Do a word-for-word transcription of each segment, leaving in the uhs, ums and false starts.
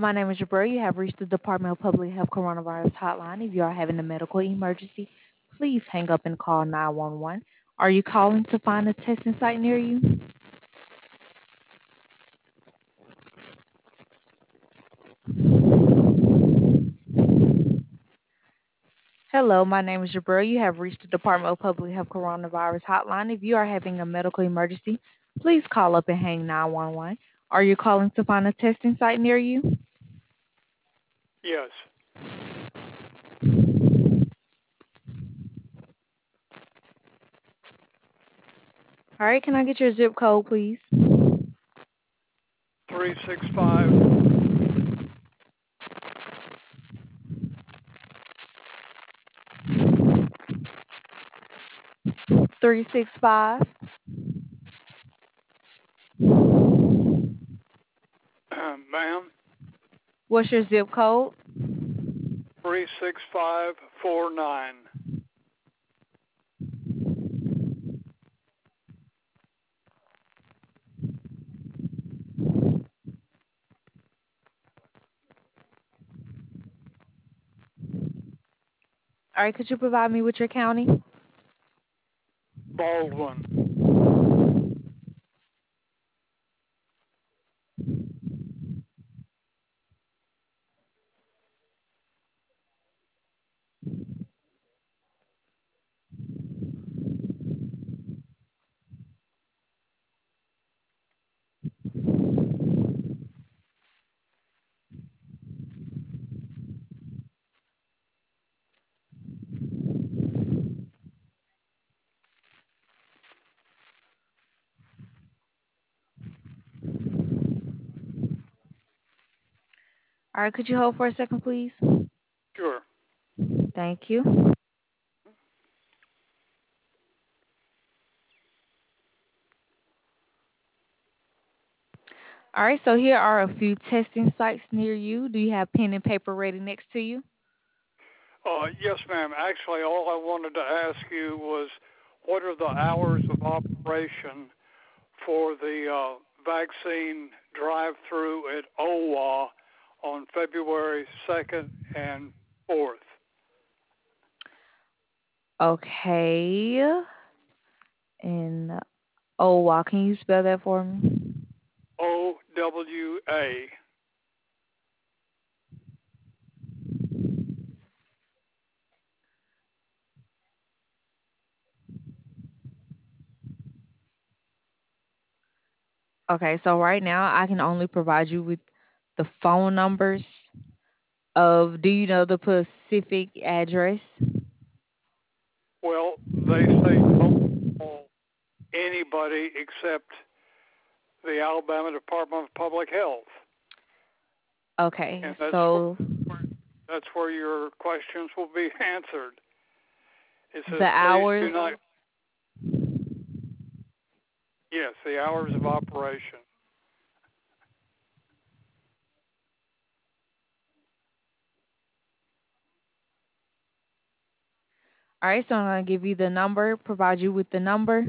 my name is Jabra. You have reached the Department of Public Health Coronavirus Hotline. If you are having a medical emergency, please hang up and call nine one one. Are you calling to find a testing site near you? Hello, my name is Jabra. You have reached the Department of Public Health Coronavirus Hotline. If you are having a medical emergency, please call up and hang nine one one. Are you calling to find a testing site near you? Yes. All right, can I get your zip code, please? three six five. three six five. Ma'am, What's your zip code? three six five four nine. All right, could you provide me with your county? Baldwin. All right, could you hold for a second, please? Sure. Thank you. All right, so here are a few testing sites near you. Do you have pen and paper ready next to you? Uh, yes, ma'am. Actually, all I wanted to ask you was what are the hours of operation for the uh, vaccine drive-through at O W A on February second and fourth? Okay. And oh, wow, can you spell that for me? O W A. Okay, so right now I can only provide you with the phone numbers of, do you know the specific address? Well, they say don't call anybody except the Alabama Department of Public Health. Okay, And that's so where, that's where your questions will be answered. It says, the please do hours. not, yes, the hours of operation. All right, so I'm going to give you the number, provide you with the number.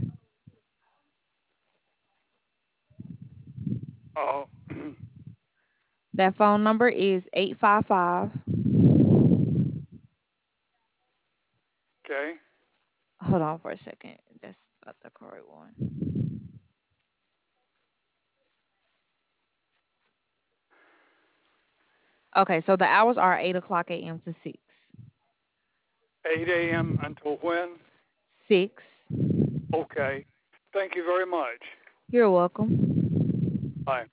Oh, That phone number is eight five five. okay. Hold on for a second. That's not the correct one. Okay, so the hours are eight o'clock a m to six. eight a.m. until when? six. Okay. Thank you very much. You're welcome. Bye.